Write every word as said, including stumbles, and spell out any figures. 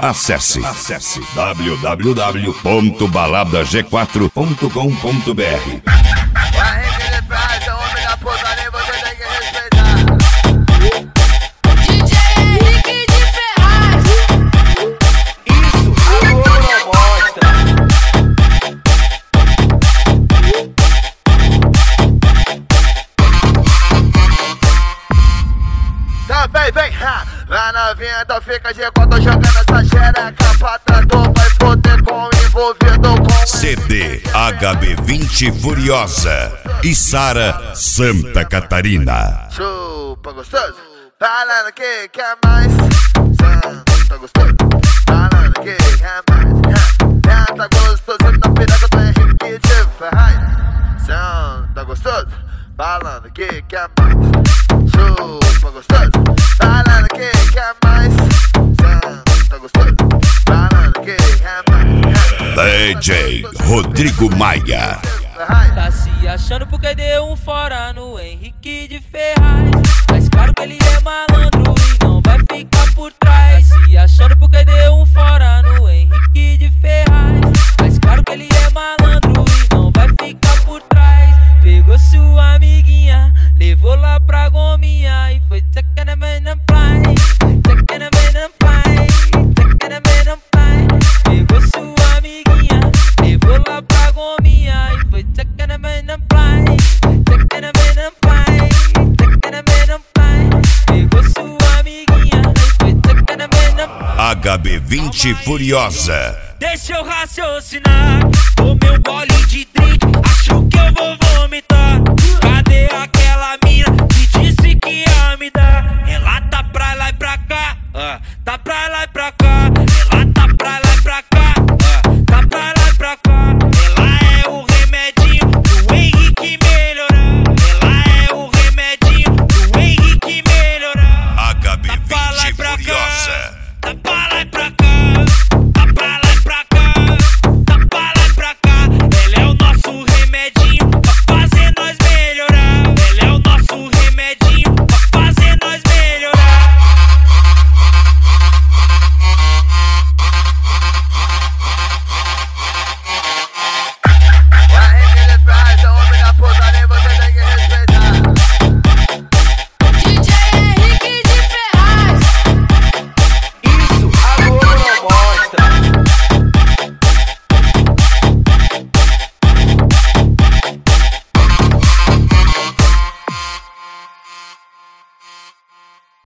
Acesse, acesse w w w ponto balada g quatro ponto com ponto b r. Vem, vem, ha! Lá na vinda fica de quatro jogando essa xereca pra trator, vai foder com envolvido com C D H B vinte Furiosa e Sara Santa Catarina. Chupa gostoso, falando que quer mais. Santa gostoso, falando que quer mais. Santa gostoso na piroca do Henrique de Ferraz. Santa gostoso, falando que quer mais. Chupa gostoso, falando que quer mais. Santa gostoso, falando que quer mais. D J Rodrigo Maia. Tá se achando porque deu um fora no Henrique de Ferraz. Mas claro que ele é malandro e não vai ficar por trás. Tá se achando porque deu um fora no Henrique de Ferraz. Mas claro que ele é malandro e não vai ficar por trás. Pegou sua amiguinha, levou lá pra gominha e foi tacana man play, tacana man play, tacana man play. Pegou sua amiguinha, levou lá pra gominha e foi tacana man play, tacana man play, tacana man play. Pegou sua amiguinha e foi tacana man play. H B vinte Furiosa. Deixa eu raciocinar, tomei um gole de drink, acho que eu vou vomitar. Cadê aquela mina que disse que ia me dar? Relata pra lá e pra cá,